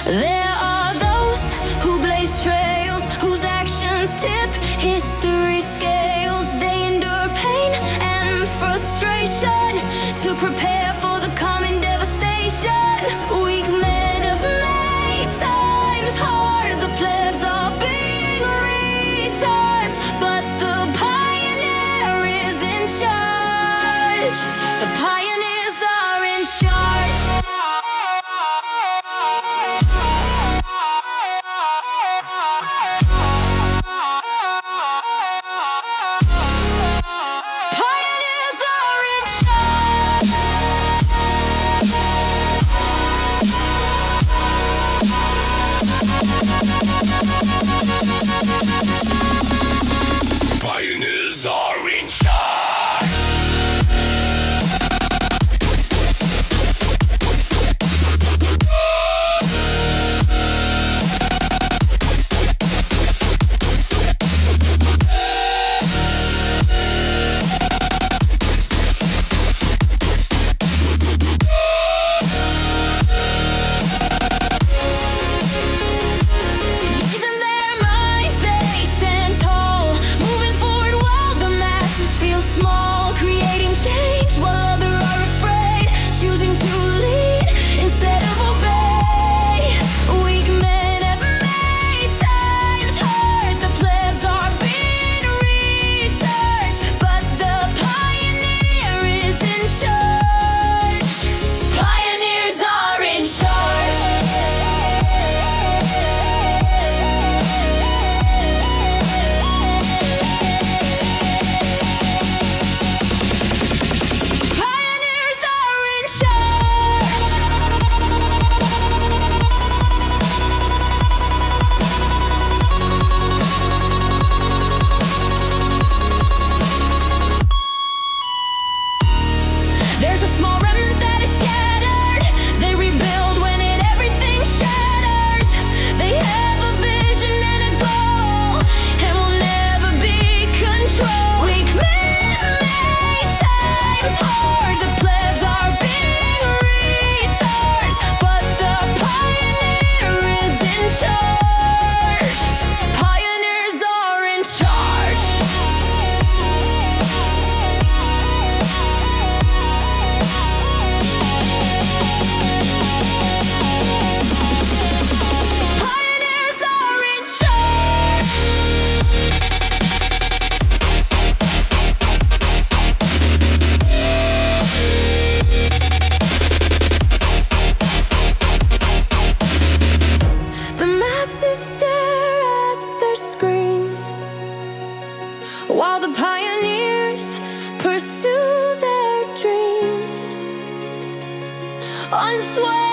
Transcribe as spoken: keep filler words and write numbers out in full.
There are those who blaze trails, whose actions tip history's scales. They endure pain and frustration to prepare for the coming devastation. Weak men have made times hard. The plebs are being retards, but the pioneer is in charge. The pioneers are in charge. Pioneers are in charge. Using their minds, they stand tall, moving forward while the masses feel small, creating change while others are afraid, choosing to lead instead of obey. Weak men have made times hard. The plebs are being retards, but the pioneer is in charge. Pioneers are in charge. Pioneers are in charge. There's a small remnant that is scattered. They rebuild when it everything shatters. They have a vision and a goal, and will never be controlled. Weak men made times hard. The plebs are being retards, but the pioneer is in charge. Pioneers are in charge. Pioneers are in charge. The masses stare at their screens while the pioneers pursue their dreams. Unswayed